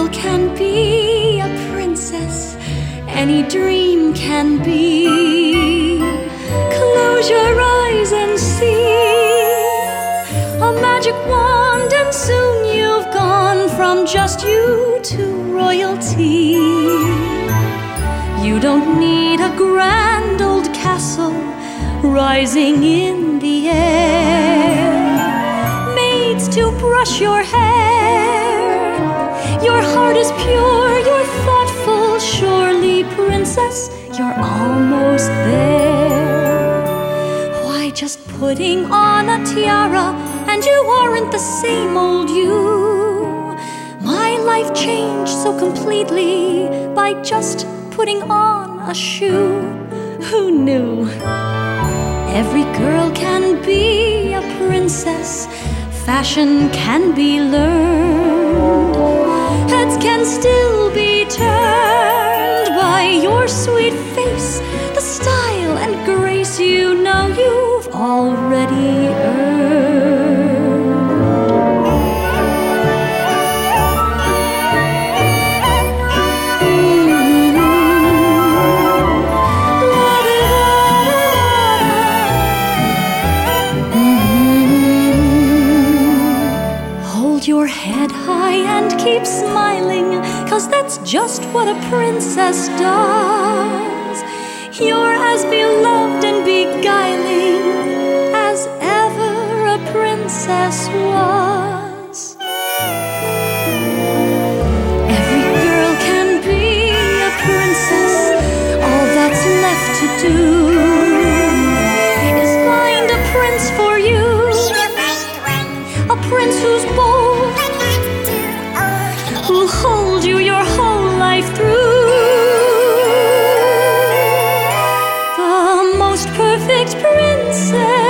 girl can be a princess, any dream can be. Close your eyes and see a magic wand, and soon you've gone from just you to royalty. You don't need a grand old castle rising in the air, maids to brush your hair. Your heart is pure, you're thoughtful, surely, princess, you're almost there. Why, just putting on a tiara and you aren't the same old you. My life changed so completely by just putting on a shoe. Who knew? Every girl can be a princess, fashion can be learned, heads can still be turned by your sweet face, the style and grace you know you've already earned. Your head high and keep smiling, 'cause that's just what a princess does. You're as beloved and beguiling as ever a princess was. Every girl can be a princess, all that's left to do is find a prince for you, a prince who's bold, who'll hold you your whole life through. The most perfect princess